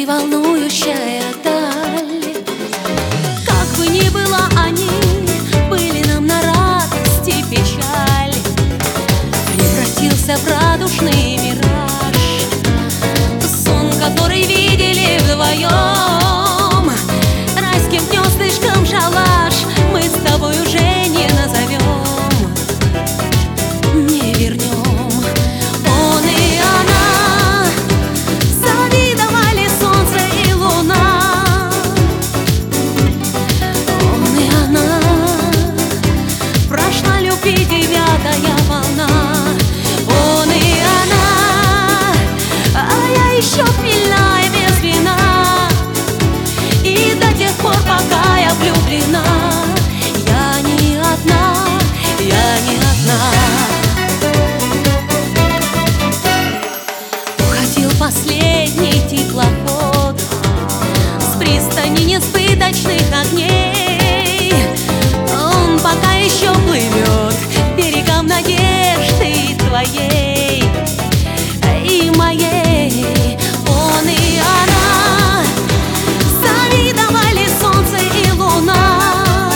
волнующая даль. Как бы ни было, они были нам на радость и печаль. Превратился в радужный мираж, сон, который видели вдвоем. Райским гнездышком шалаш мы с тобой уже не назовем, не вернем. Он и она завидовали солнце и луна. Он и она, прошла любви девятая волна. Он и она, а я еще хмельная без вина. И до тех пор, пока я влюблена, я не одна, я не одна. Уходил последний теплоход с пристани несбыточных огней. Он пока еще плывет к берегам надежды твоей и моей. Он и она завидовали солнце и луна.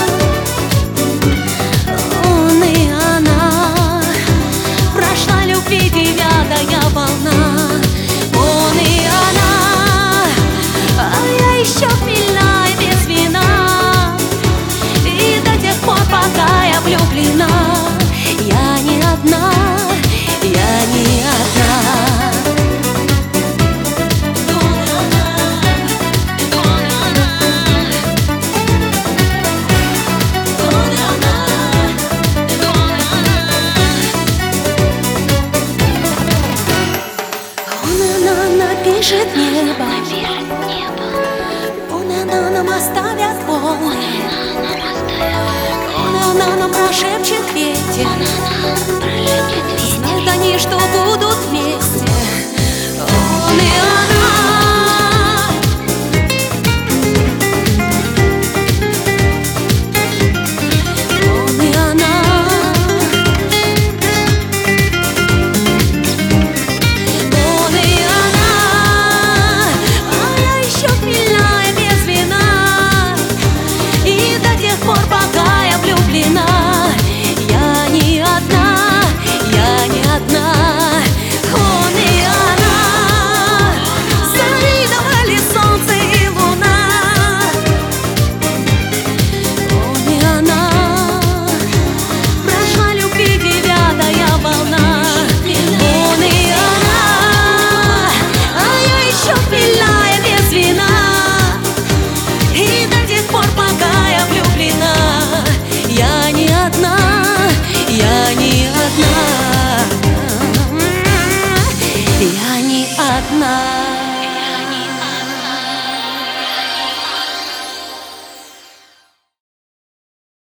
Он и она, прошла любви девятая волна. Он и она, а я еще хмельная без вина. И до тех пор, пока я влюблена, я не одна, я не одна. Напишет небо, он и она нам оставят волны, он и она нам прошепчет ветер. Знают они, что